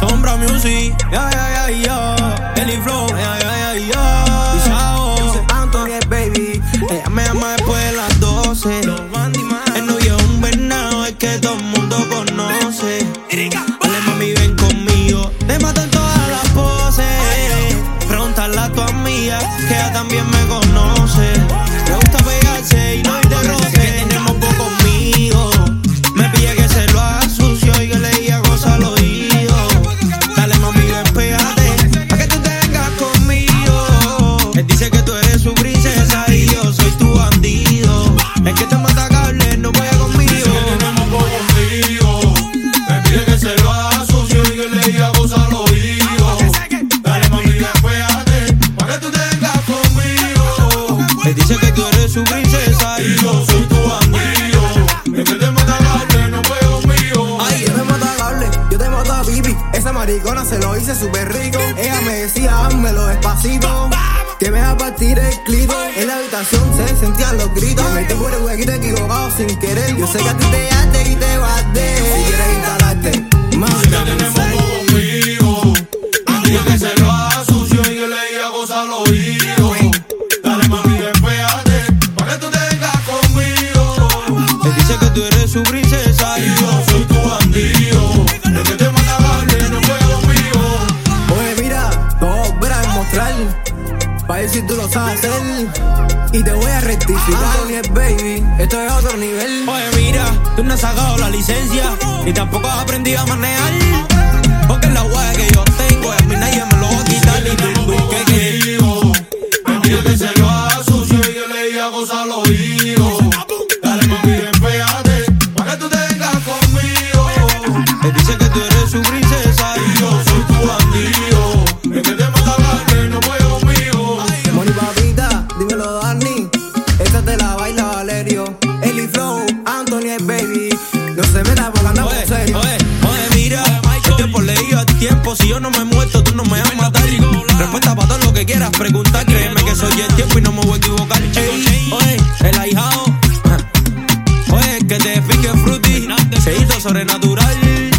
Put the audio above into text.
Sombra Music, Eli Flow, Isao, Anthony, baby. ella me llama después de las 12. El novio es un venado, es que todo el mundo conoce. Dale mami, ven conmigo, te matan todas las poses. Pregúntale a tu amiga, que ella también me conoce. Le gusta pegarse y no ir de roce. Que tenemos poco conmigo. Me pide que se lo haga sucio y que le diga cosas al oído. Dale mami, ven, pégate, pa' que tú te vengas conmigo. Él dice que tú eres su princesa y yo soy tu bandido. Es que te mata cable, no juega conmigo. Dice que tenemos poco conmigo. Me pide que se lo haga sucio y que le diga cosas al oído. Dale mami, ven, pégate, pa' que tú te vengas conmigo. Él dice que tú eres su princesa Y yo soy tu bandido. Es que te mata cable, no juega conmigo. Ay, yo te mato a cable, yo te mato a Bibi. Esa maricona se lo hice súper rico. Ella me decía, házmelo despacito, que me va a partir el clito. En la habitación se sentían los gritos. Me metí por el huequito equivocado sin querer. Yo sé que a ti te hace y te bate. Si quieres instalarte, mami, Dice que tenemos poco conmigo. Me pide que se lo haga sucio y que le diga cosas al oído. Dale mami, ven, pégate, pa' que tú te vengas conmigo. Él dice que tú eres su princesa Y yo soy tu bandido. Es que te mata cable, no juega conmigo. oye, mira, te voy a volver a demostrar, pa' ver si tú lo sabes hacer. Y te voy a rectificar. Anthony, baby, esto es otro nivel. Oye, mira, tú no has sacado la licencia y tampoco has aprendido a manejar. Porque es la hueá que yo tengo y a mí nadie me lo va a quitar. Y tú, ¿qué? Me pide que se lo haga sucio y que le diga cosas al oído. Dale mami, ven, pégate, pa' que tú te vengas conmigo. Él dice que tú eres su princesa Y yo soy tu bandido. Es que te mata cable, no juega conmigo. Moni papita, dímelo Dani. Esta te la baila Valerio. Eli Flow, Anthony, baby. No se meta porque andamos Oye, serio. oye, mira, el tiempo le digo al tiempo. Si yo no me muerto, tú no me vas a matar. Respuesta para todo lo que quieras preguntar. Créeme que soy el tiempo y no me voy a equivocar. Ey, oye, el ahijado. Oye, que te pique fruity. Se hizo sobrenatural.